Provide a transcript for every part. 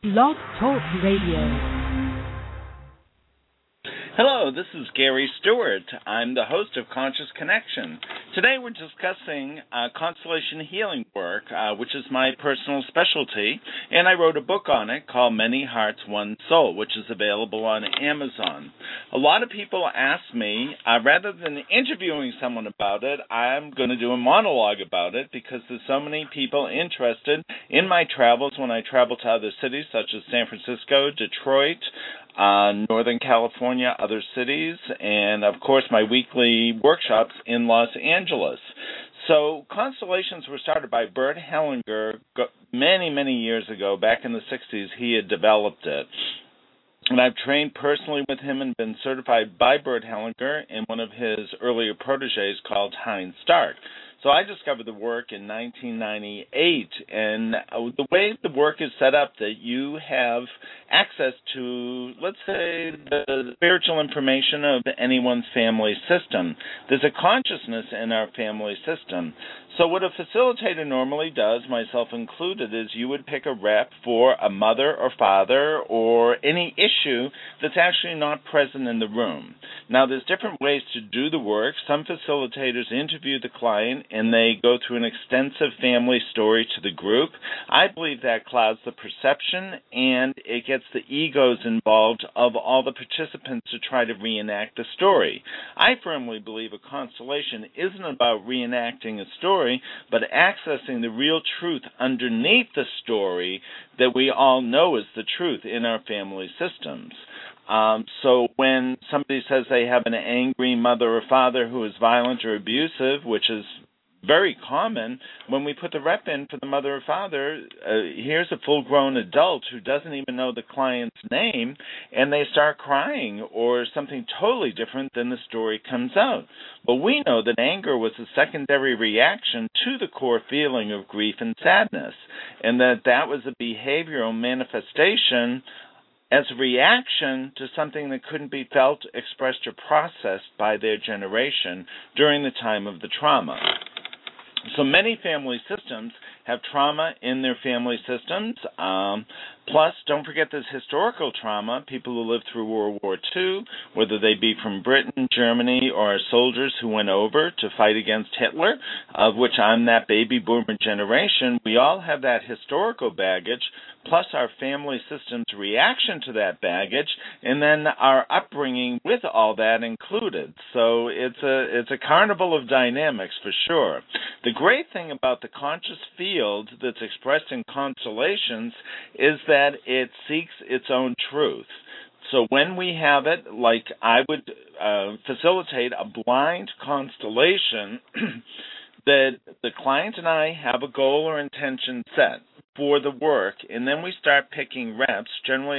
Blog Talk Radio. Hello, this is Gary Stewart. I'm the host of Conscious Connection. Today we're discussing constellation healing work, which is my personal specialty, and I wrote a book on it called Many Hearts, One Soul, which is available on Amazon. A lot of people ask me, rather than interviewing someone about it, I'm going to do a monologue about it because there's so many people interested in my travels when I travel to other cities such as San Francisco, Detroit, Northern California, other cities, and of course my weekly workshops in Los Angeles. So constellations were started by Bert Hellinger many, many years ago. Back in the 60s, he had developed it. And I've trained personally with him and been certified by Bert Hellinger and one of his earlier proteges called Heinz Stark. So I discovered the work in 1998, and the way the work is set up, that you have access to, let's say, the spiritual information of anyone's family system. There's a consciousness in our family system. So what a facilitator normally does, myself included, is you would pick a rep for a mother or father or any issue that's actually not present in the room. Now, there's different ways to do the work. Some facilitators interview the client and they go through an extensive family story to the group. I believe that clouds the perception and it gets the egos involved of all the participants to try to reenact the story. I firmly believe a constellation isn't about reenacting a story, but accessing the real truth underneath the story that we all know is the truth in our family systems. So when somebody says they have an angry mother or father who is violent or abusive, which is very common, when we put the rep in for the mother or father, here's a full-grown adult who doesn't even know the client's name, and they start crying or something totally different than the story comes out. But we know that anger was a secondary reaction to the core feeling of grief and sadness, and that was a behavioral manifestation as a reaction to something that couldn't be felt, expressed, or processed by their generation during the time of the trauma. So many family systems have trauma in their family systems. Plus, don't forget this historical trauma, people who lived through World War II, whether they be from Britain, Germany, or soldiers who went over to fight against Hitler, of which I'm that baby boomer generation. We all have that historical baggage, plus our family system's reaction to that baggage, and then our upbringing with all that included. So it's a carnival of dynamics for sure. The great thing about the conscious field that's expressed in constellations is that it seeks its own truth. So when we have it, like I would facilitate a blind constellation, that the client and I have a goal or intention set for the work, and then we start picking reps. Generally,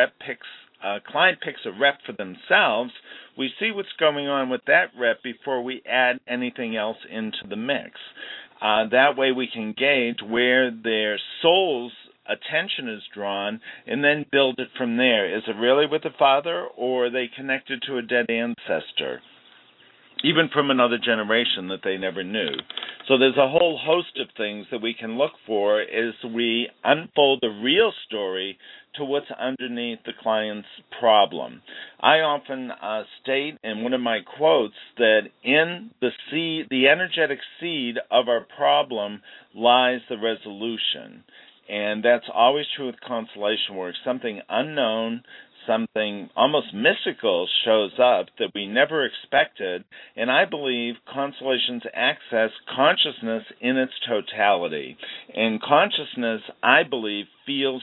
a client picks a rep for themselves. We see what's going on with that rep before we add anything else into the mix. That way we can gauge where their soul's attention is drawn and then build it from there. Is it really with the father, or are they connected to a dead ancestor, even from another generation that they never knew? So there's a whole host of things that we can look for as we unfold the real story to what's underneath the client's problem. I often state in one of my quotes that in the energetic seed of our problem lies the resolution. And that's always true with constellation work. Something unknown, something almost mystical shows up that we never expected, and I believe constellations access consciousness in its totality. And consciousness, I believe, feeds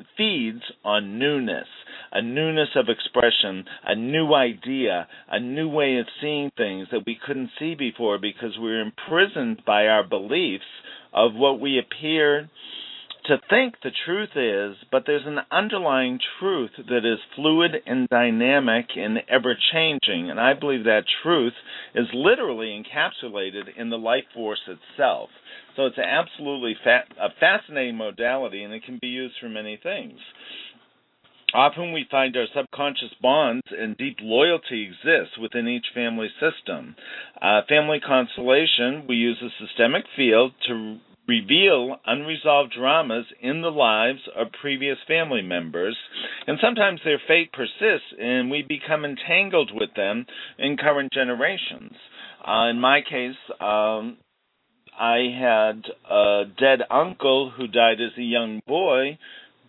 on newness, a newness of expression, a new idea, a new way of seeing things that we couldn't see before because we're imprisoned by our beliefs of what we appear to think the truth is, but there's an underlying truth that is fluid and dynamic and ever-changing, and I believe that truth is literally encapsulated in the life force itself. So it's absolutely a fascinating modality, and it can be used for many things. Often we find our subconscious bonds and deep loyalty exists within each family system. Family constellation, we use a systemic field to reveal unresolved dramas in the lives of previous family members, and sometimes their fate persists and we become entangled with them in current generations. In my case, I had a dead uncle who died as a young boy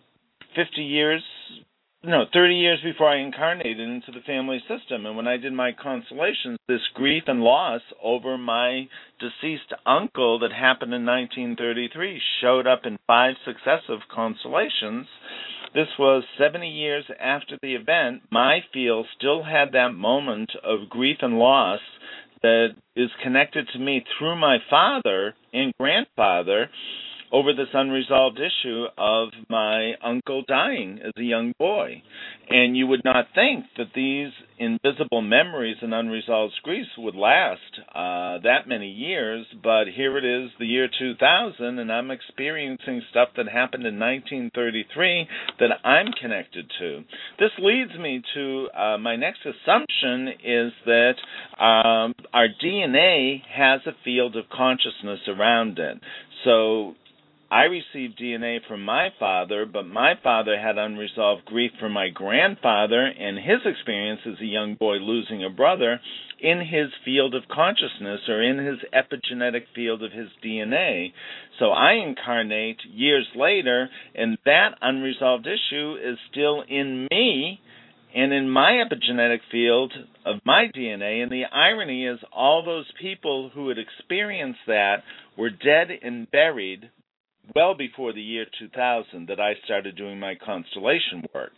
30 years before I incarnated into the family system. And when I did my constellations, this grief and loss over my deceased uncle that happened in 1933 showed up in 5 successive constellations. This was 70 years after the event. My field still had that moment of grief and loss that is connected to me through my father and grandfather over this unresolved issue of my uncle dying as a young boy. And you would not think that these invisible memories and unresolved griefs would last that many years, but here it is, the year 2000, and I'm experiencing stuff that happened in 1933 that I'm connected to. This leads me to my next assumption is that our DNA has a field of consciousness around it. So I received DNA from my father, but my father had unresolved grief from my grandfather and his experience as a young boy losing a brother in his field of consciousness or in his epigenetic field of his DNA. So I incarnate years later, and that unresolved issue is still in me and in my epigenetic field of my DNA. And the irony is all those people who had experienced that were dead and buried well before the year 2000 that I started doing my constellation work.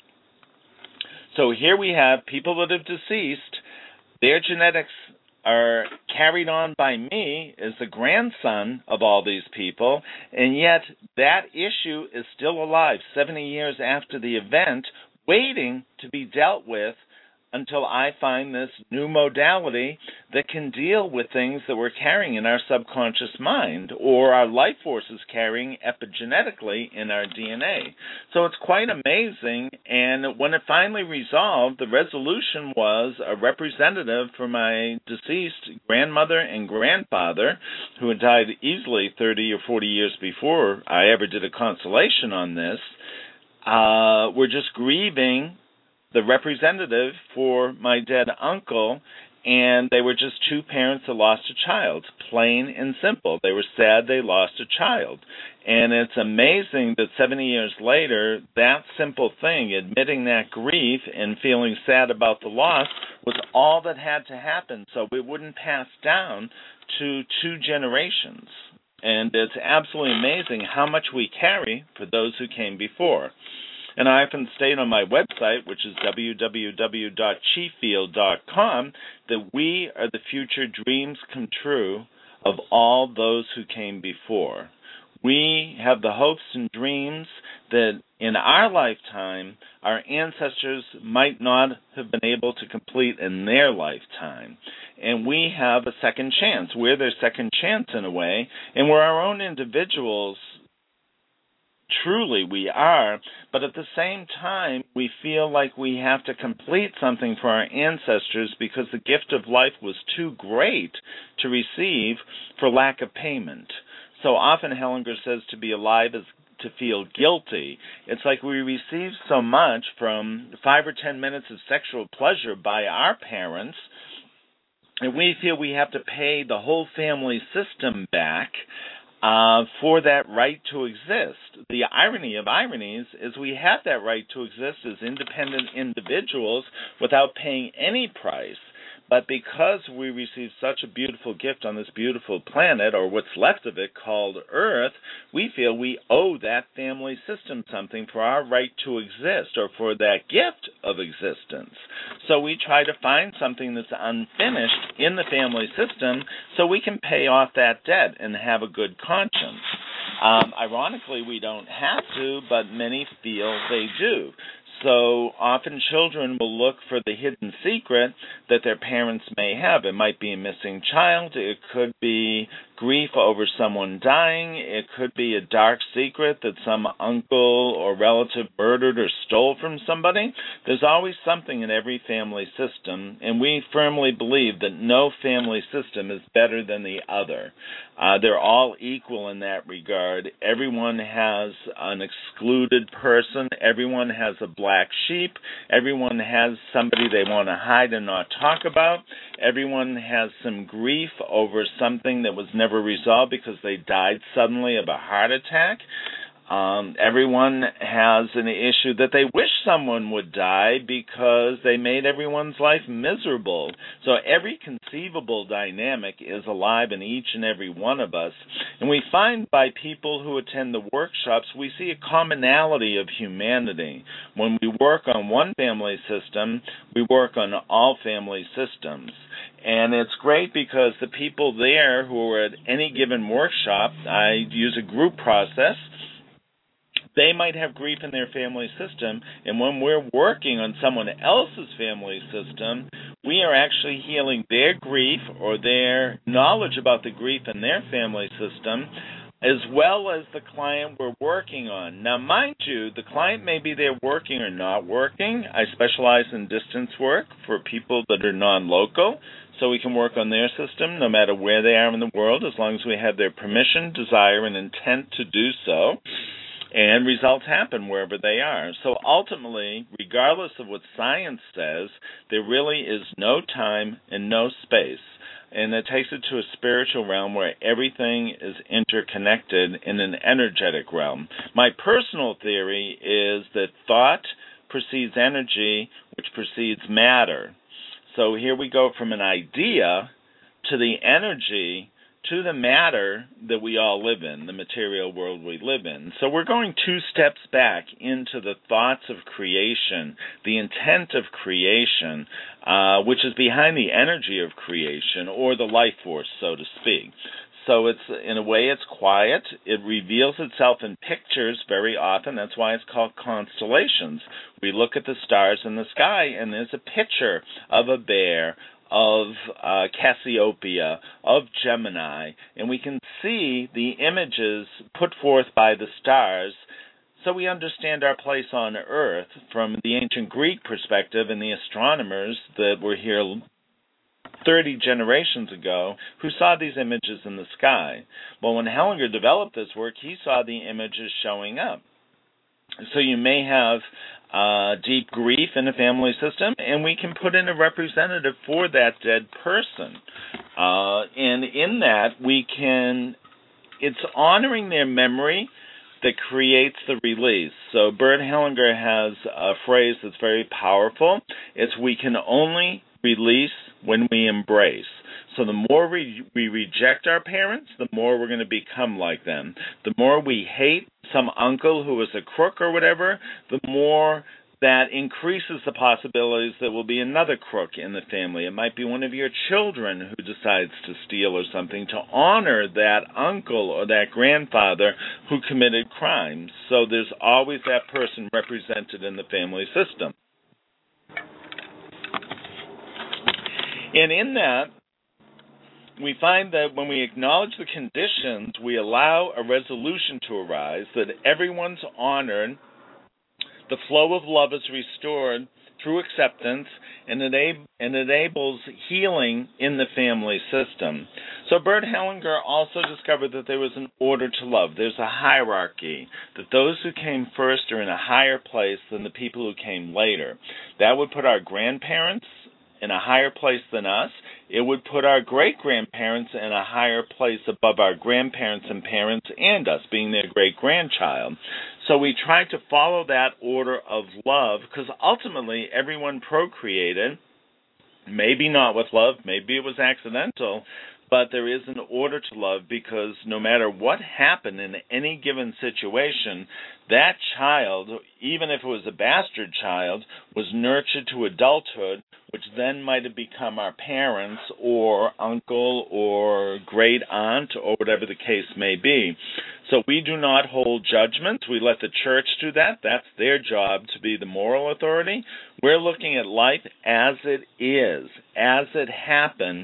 So here we have people that have deceased. Their genetics are carried on by me as the grandson of all these people, and yet that issue is still alive 70 years after the event, waiting to be dealt with until I find this new modality that can deal with things that we're carrying in our subconscious mind or our life force is carrying epigenetically in our DNA. So it's quite amazing, and when it finally resolved, the resolution was a representative for my deceased grandmother and grandfather who had died easily 30 or 40 years before I ever did a constellation on this. We're just grieving the representative for my dead uncle, and they were just 2 parents that lost a child, plain and simple. They were sad they lost a child. And it's amazing that 70 years later, that simple thing, admitting that grief and feeling sad about the loss, was all that had to happen so it wouldn't pass down to 2 generations. And it's absolutely amazing how much we carry for those who came before. And I often state on my website, which is www.chifield.com, that we are the future dreams come true of all those who came before. We have the hopes and dreams that in our lifetime, our ancestors might not have been able to complete in their lifetime. And we have a second chance. We're their second chance in a way, and we're our own individuals. Truly, we are, but at the same time, we feel like we have to complete something for our ancestors because the gift of life was too great to receive for lack of payment. So often Hellinger says to be alive is to feel guilty. It's like we receive so much from 5 or 10 minutes of sexual pleasure by our parents, and we feel we have to pay the whole family system back for that right to exist. The irony of ironies is we have that right to exist as independent individuals without paying any price. But because we receive such a beautiful gift on this beautiful planet, or what's left of it called Earth, we feel we owe that family system something for our right to exist or for that gift of existence. So we try to find something that's unfinished in the family system so we can pay off that debt and have a good conscience. Ironically, we don't have to, but many feel they do. So often children will look for the hidden secret that their parents may have. It might be a missing child. It could be grief over someone dying. It could be a dark secret that some uncle or relative murdered or stole from somebody. There's always something in every family system, and we firmly believe that no family system is better than the other. They're all equal in that regard. Everyone has an excluded person. Everyone has a black sheep. Everyone has somebody they want to hide and not talk about. Everyone has some grief over something that was never resolved because they died suddenly of a heart attack. Everyone has an issue that they wish someone would die because they made everyone's life miserable. So every conceivable dynamic is alive in each and every one of us. And we find by people who attend the workshops, we see a commonality of humanity. When we work on one family system, we work on all family systems. And it's great because the people there who are at any given workshop, I use a group process. They might have grief in their family system, and when we're working on someone else's family system, we are actually healing their grief or their knowledge about the grief in their family system, as well as the client we're working on. Now, mind you, the client may be there working or not working. I specialize in distance work for people that are non-local, so we can work on their system no matter where they are in the world, as long as we have their permission, desire, and intent to do so. And results happen wherever they are. So ultimately, regardless of what science says, there really is no time and no space. And it takes it to a spiritual realm where everything is interconnected in an energetic realm. My personal theory is that thought precedes energy, which precedes matter. So here we go from an idea to the energy to the matter that we all live in, the material world we live in. So we're going 2 steps back into the thoughts of creation, the intent of creation, which is behind the energy of creation, or the life force, so to speak. So it's, in a way, it's quiet. It reveals itself in pictures very often. That's why it's called constellations. We look at the stars in the sky, and there's a picture of a bear, of Cassiopeia, of Gemini, and we can see the images put forth by the stars, so we understand our place on Earth from the ancient Greek perspective and the astronomers that were here 30 generations ago who saw these images in the sky. Well, when Hellinger developed this work, he saw the images showing up. So you may have deep grief in a family system, and we can put in a representative for that dead person. And in that, it's honoring their memory that creates the release. So Bert Hellinger has a phrase that's very powerful. It's, we can only release when we embrace. So the more we reject our parents, the more we're going to become like them. The more we hate some uncle who is a crook or whatever, the more that increases the possibilities there will be another crook in the family. It might be one of your children who decides to steal or something, to honor that uncle or that grandfather who committed crimes. So there's always that person represented in the family system. And in that, we find that when we acknowledge the conditions, we allow a resolution to arise, that everyone's honored, the flow of love is restored through acceptance, and enables healing in the family system. So Bert Hellinger also discovered that there was an order to love. There's a hierarchy, that those who came first are in a higher place than the people who came later. That would put our grandparents in a higher place than us. It would put our great-grandparents in a higher place above our grandparents and parents and us, being their great-grandchild. So we try to follow that order of love, because ultimately everyone procreated, maybe not with love, maybe it was accidental, but there is an order to love, because no matter what happened in any given situation, that child, even if it was a bastard child, was nurtured to adulthood, which then might have become our parents or uncle or great aunt or whatever the case may be. So we do not hold judgments. We let the church do that. That's their job, to be the moral authority. We're looking at life as it is, as it happened,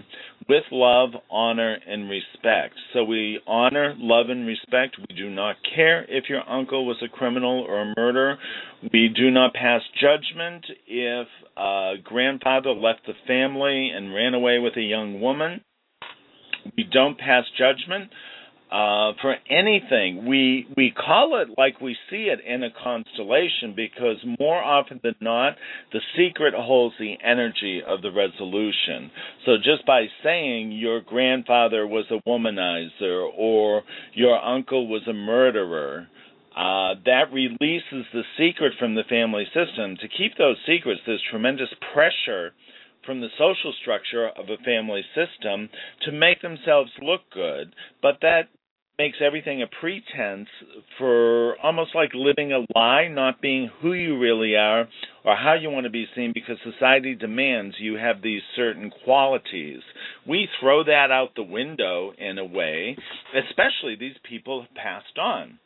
with love, honor, and respect. So we honor, love, and respect. We do not care if your uncle was a criminal or a murderer. We do not pass judgment if a grandfather left the family and ran away with a young woman. We don't pass judgment for anything. We call it like we see it in a constellation because more often than not, the secret holds the energy of the resolution. So just by saying your grandfather was a womanizer or your uncle was a murderer, that releases the secret from the family system. To keep those secrets, there's tremendous pressure from the social structure of a family system to make themselves look good, but that makes everything a pretense for almost like living a lie, not being who you really are or how you want to be seen, because society demands you have these certain qualities. We throw that out the window in a way, especially these people have passed on.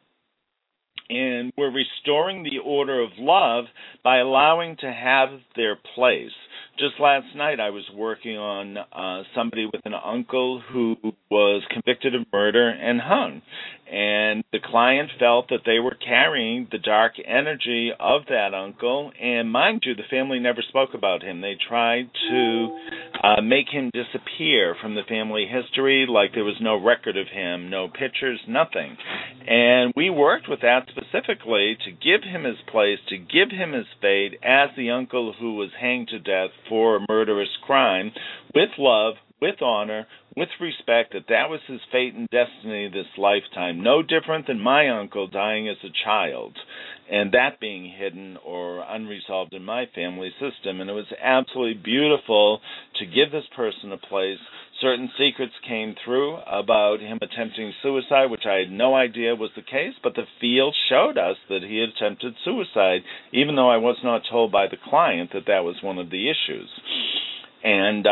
And we're restoring the order of love by allowing to have their place. Just last night I was working on somebody with an uncle who was convicted of murder and hung. And the client felt that they were carrying the dark energy of that uncle. And mind you, the family never spoke about him. They tried to make him disappear from the family history, like there was no record of him, no pictures, nothing. And we worked with that specifically to give him his place, to give him his fate as the uncle who was hanged to death for a murderous crime, with love, with honor, with respect, that was his fate and destiny this lifetime. No different than my uncle dying as a child, and that being hidden or unresolved in my family system. And it was absolutely beautiful to give this person a place. Certain secrets came through about him attempting suicide, which I had no idea was the case, but the field showed us that he had attempted suicide, even though I was not told by the client that that was one of the issues. And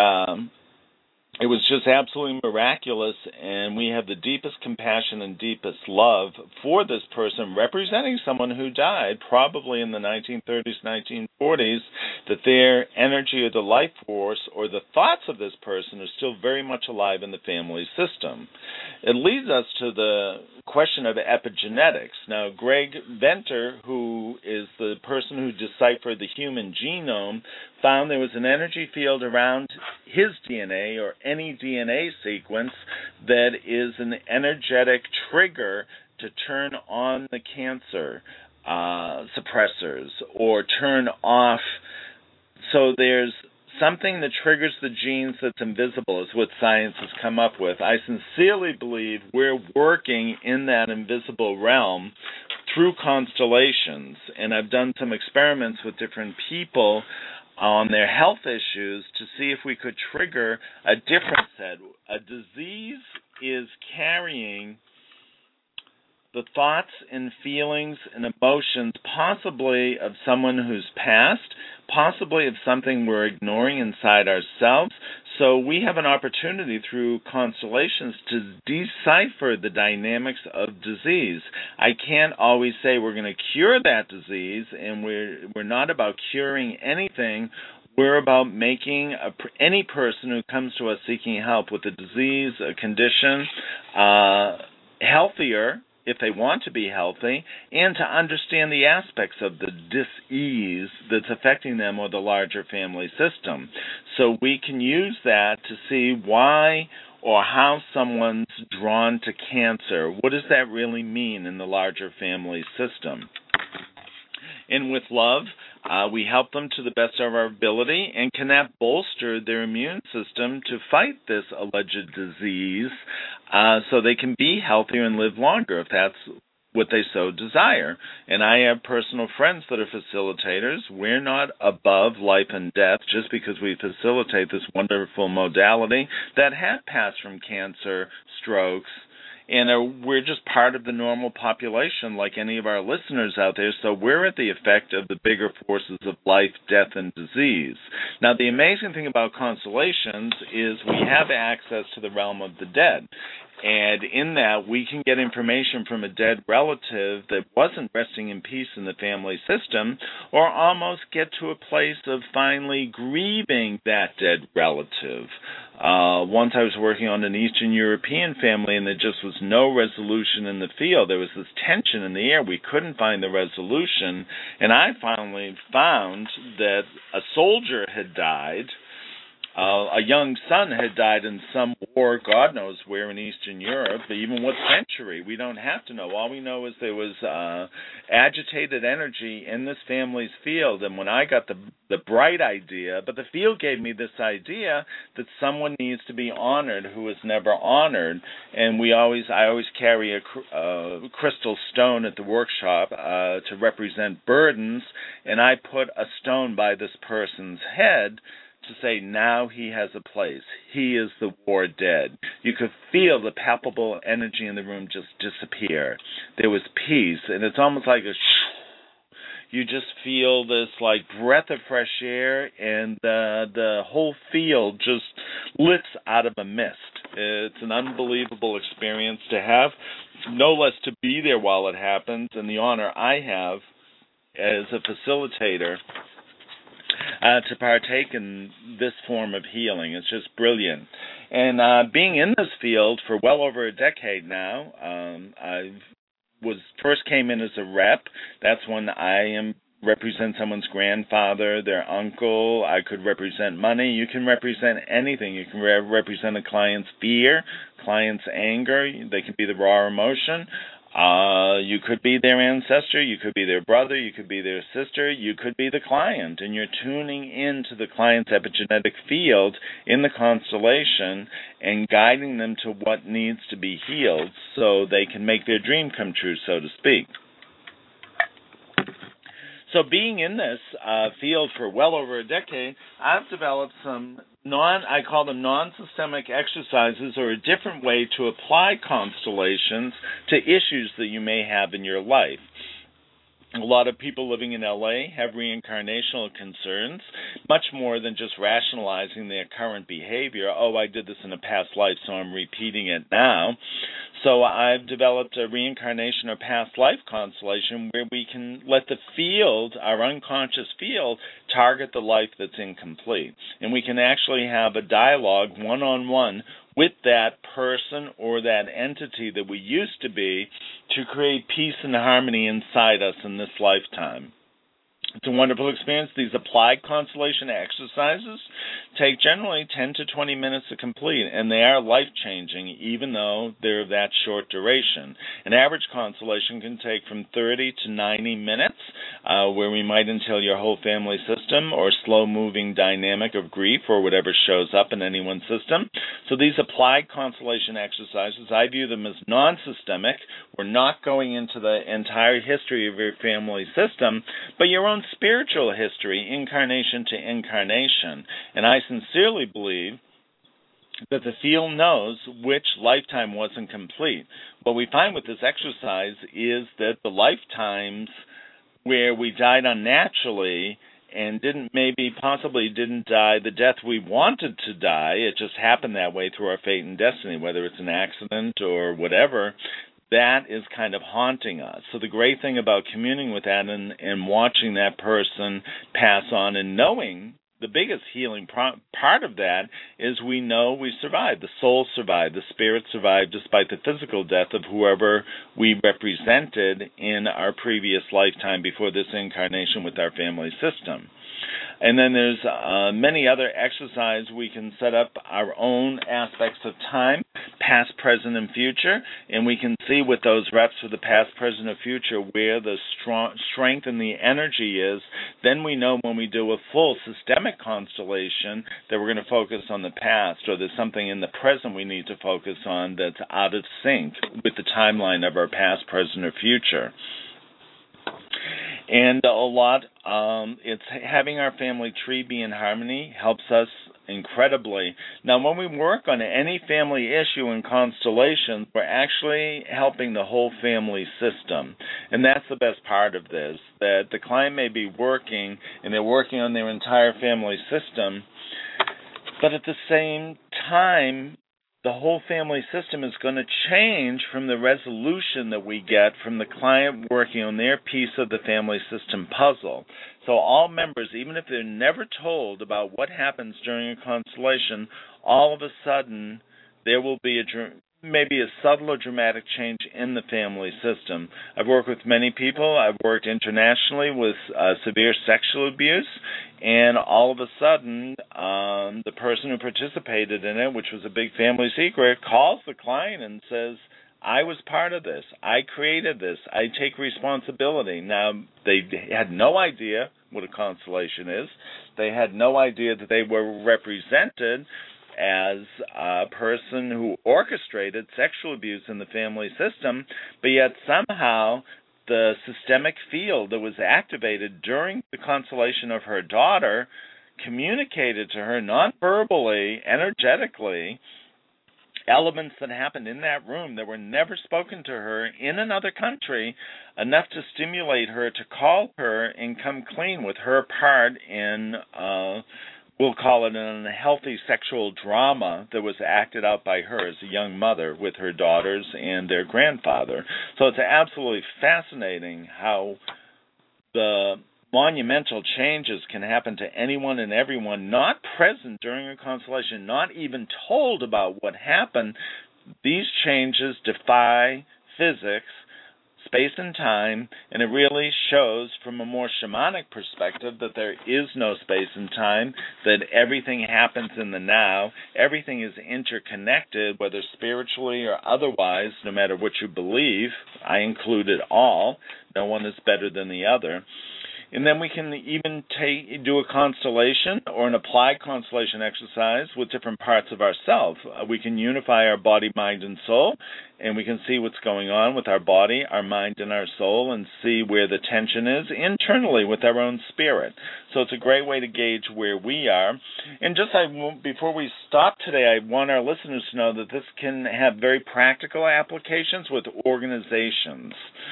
it was just absolutely miraculous, and we have the deepest compassion and deepest love for this person, representing someone who died probably in the 1930s, 1940s, that their energy or the life force or the thoughts of this person are still very much alive in the family system. It leads us to the question of epigenetics. Now, Greg Venter, who is the person who deciphered the human genome, found there was an energy field around his DNA or any DNA sequence that is an energetic trigger to turn on the cancer suppressors or turn off. So there's something that triggers the genes that's invisible is what science has come up with. I sincerely believe we're working in that invisible realm through constellations, and I've done some experiments with different people on their health issues to see if we could trigger a different set. A disease is carrying the thoughts and feelings and emotions possibly of someone who's passed, possibly of something we're ignoring inside ourselves. So we have an opportunity through constellations to decipher the dynamics of disease. I can't always say we're going to cure that disease, and we're not about curing anything. We're about making any person who comes to us seeking help with a disease, a condition, healthier, if they want to be healthy, and to understand the aspects of the dis-ease that's affecting them or the larger family system. So we can use that to see why or how someone's drawn to cancer. What does that really mean in the larger family system? And with love, we help them to the best of our ability, and can that bolster their immune system to fight this alleged disease so they can be healthier and live longer if that's what they so desire. And I have personal friends that are facilitators. We're not above life and death just because we facilitate this wonderful modality that have passed from cancer, strokes, and we're just part of the normal population like any of our listeners out there, so we're at the effect of the bigger forces of life, death, and disease. Now, the amazing thing about constellations is we have access to the realm of the dead, and in that we can get information from a dead relative that wasn't resting in peace in the family system, or almost get to a place of finally grieving that dead relative. Once I was working on an Eastern European family, and there just was no resolution in the field. There was this tension in the air. We couldn't find the resolution, and I finally found that a soldier had died. A young son had died in some war, God knows where in Eastern Europe, but even what century, we don't have to know. All we know is there was agitated energy in this family's field, and when I got the bright idea, but the field gave me this idea that someone needs to be honored who was never honored, and I always carry a crystal stone at the workshop to represent burdens, and I put a stone by this person's head to say, now he has a place. He is the war dead. You could feel the palpable energy in the room just disappear. There was peace, and it's almost like you just feel this like breath of fresh air, and the whole field just lifts out of a mist. It's an unbelievable experience to have, no less to be there while it happens, and the honor I have as a facilitator to partake in this form of healing. It's just brilliant. And being in this field for well over a decade now, I first came in as a rep. That's when I represent someone's grandfather, their uncle. I could represent money. You can represent anything. You can represent a client's fear, client's anger. They can be the raw emotion. You could be their ancestor, you could be their brother, you could be their sister, you could be the client, and you're tuning into the client's epigenetic field in the constellation and guiding them to what needs to be healed so they can make their dream come true, so to speak. So being in this field for well over a decade, I've developed some I call them non-systemic exercises, or a different way to apply constellations to issues that you may have in your life. A lot of people living in LA have reincarnational concerns, much more than just rationalizing their current behavior. Oh, I did this in a past life, so I'm repeating it now. So I've developed a reincarnation or past life constellation where we can let the field, our unconscious field, target the life that's incomplete. And we can actually have a dialogue one-on-one with that person or that entity that we used to be to create peace and harmony inside us in this lifetime. It's a wonderful experience. These applied constellation exercises take generally 10 to 20 minutes to complete, and they are life-changing, even though they're that short duration. An average constellation can take from 30 to 90 minutes, where we might entail your whole family system or slow-moving dynamic of grief or whatever shows up in anyone's system. So these applied constellation exercises, I view them as non-systemic. We're not going into the entire history of your family system, but your own spiritual history, incarnation to incarnation. And I sincerely believe that the field knows which lifetime wasn't complete. What we find with this exercise is that the lifetimes where we died unnaturally and possibly didn't die the death we wanted to die, it just happened that way through our fate and destiny, whether it's an accident or whatever, that is kind of haunting us. So the great thing about communing with that and watching that person pass on and knowing the biggest healing part of that is we know we survived. The soul survived. The spirit survived despite the physical death of whoever we represented in our previous lifetime before this incarnation with our family system. And then there's many other exercises. We can set up our own aspects of time, past, present, and future, and we can see with those reps for the past, present, and future where the strength and the energy is. Then we know when we do a full systemic constellation that we're going to focus on the past, or there's something in the present we need to focus on that's out of sync with the timeline of our past, present, or future. And a lot, it's having our family tree be in harmony helps us incredibly. Now, when we work on any family issue in constellations, we're actually helping the whole family system. And that's the best part of this, that the client may be working, and they're working on their entire family system, but at the same time, the whole family system is going to change from the resolution that we get from the client working on their piece of the family system puzzle. So all members, even if they're never told about what happens during a constellation, all of a sudden there will be maybe a subtle or dramatic change in the family system. I've worked with many people. I've worked internationally with severe sexual abuse, and all of a sudden, the person who participated in it, which was a big family secret, calls the client and says, I was part of this. I created this. I take responsibility. Now, they had no idea what a constellation is. They had no idea that they were represented as a person who orchestrated sexual abuse in the family system, but yet somehow the systemic field that was activated during the constellation of her daughter communicated to her non-verbally, energetically, elements that happened in that room that were never spoken to her in another country, enough to stimulate her to call her and come clean with her part in we'll call it an unhealthy sexual drama that was acted out by her as a young mother with her daughters and their grandfather. So it's absolutely fascinating how the monumental changes can happen to anyone and everyone not present during a constellation, not even told about what happened. These changes defy physics, space and time, and it really shows from a more shamanic perspective that there is no space and time, that everything happens in the now, everything is interconnected, whether spiritually or otherwise, no matter what you believe. I include it all. No one is better than the other. And then we can even do a constellation or an applied constellation exercise with different parts of ourselves. We can unify our body, mind, and soul, and we can see what's going on with our body, our mind, and our soul, and see where the tension is internally with our own spirit. So it's a great way to gauge where we are. And just before we stop today, I want our listeners to know that this can have very practical applications with organizations.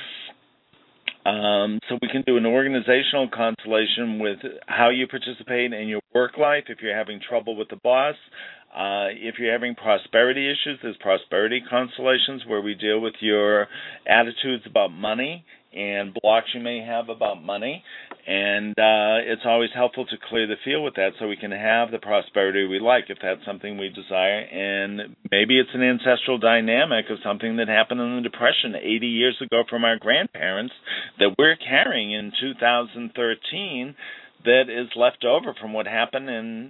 So we can do an organizational constellation with how you participate in your work life. If you're having trouble with the boss, if you're having prosperity issues, there's prosperity constellations where we deal with your attitudes about money and blocks you may have about money. And it's always helpful to clear the field with that so we can have the prosperity we like if that's something we desire. And maybe it's an ancestral dynamic of something that happened in the Depression 80 years ago from our grandparents that we're carrying in 2013 that is left over from what happened in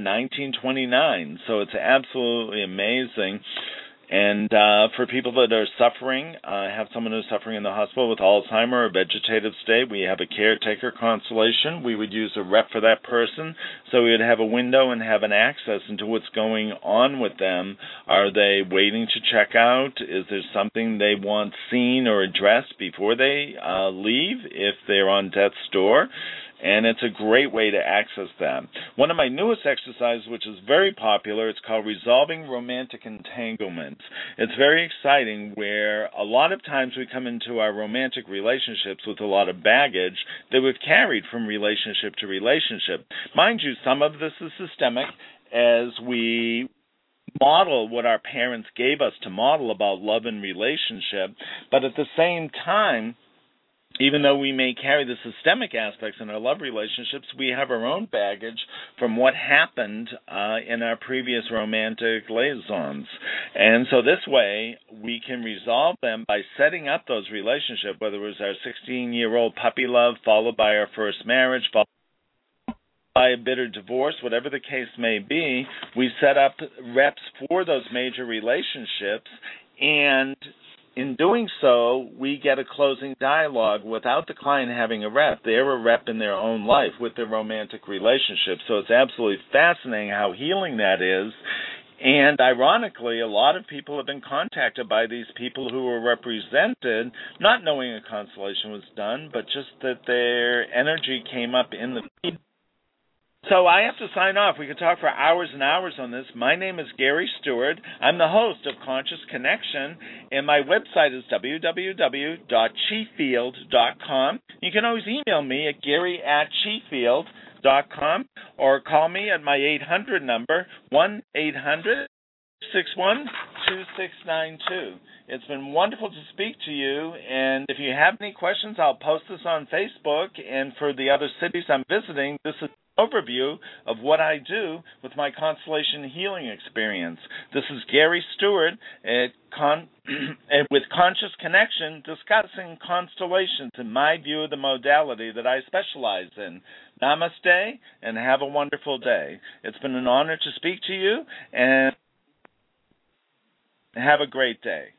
1929. So it's absolutely amazing. And for people that are suffering, have someone who's suffering in the hospital with Alzheimer or vegetative state, we have a caretaker constellation. We would use a rep for that person, so we would have a window and have an access into what's going on with them. Are they waiting to check out? Is there something they want seen or addressed before they leave if they're on death's door? And it's a great way to access that. One of my newest exercises, which is very popular, it's called Resolving Romantic Entanglements. It's very exciting where a lot of times we come into our romantic relationships with a lot of baggage that we've carried from relationship to relationship. Mind you, some of this is systemic as we model what our parents gave us to model about love and relationship, but at the same time, even though we may carry the systemic aspects in our love relationships, we have our own baggage from what happened in our previous romantic liaisons. And so this way, we can resolve them by setting up those relationships, whether it was our 16-year-old puppy love, followed by our first marriage, followed by a bitter divorce, whatever the case may be. We set up reps for those major relationships, and in doing so, we get a closing dialogue without the client having a rep. They're a rep in their own life with their romantic relationship. So it's absolutely fascinating how healing that is. And ironically, a lot of people have been contacted by these people who were represented, not knowing a constellation was done, but just that their energy came up in the feed. So I have to sign off. We could talk for hours and hours on this. My name is Gary Stewart. I'm the host of Conscious Connection, and my website is www.chifield.com. You can always email me at gary@chifield.com or call me at my 800 number, 1-800 261-2692. It's been wonderful to speak to you, and if you have any questions, I'll post this on Facebook, and for the other cities I'm visiting, this is an overview of what I do with my constellation healing experience. This is Gary Stewart with Conscious Connection, discussing constellations in my view of the modality that I specialize in. Namaste, and have a wonderful day. It's been an honor to speak to you, and have a great day.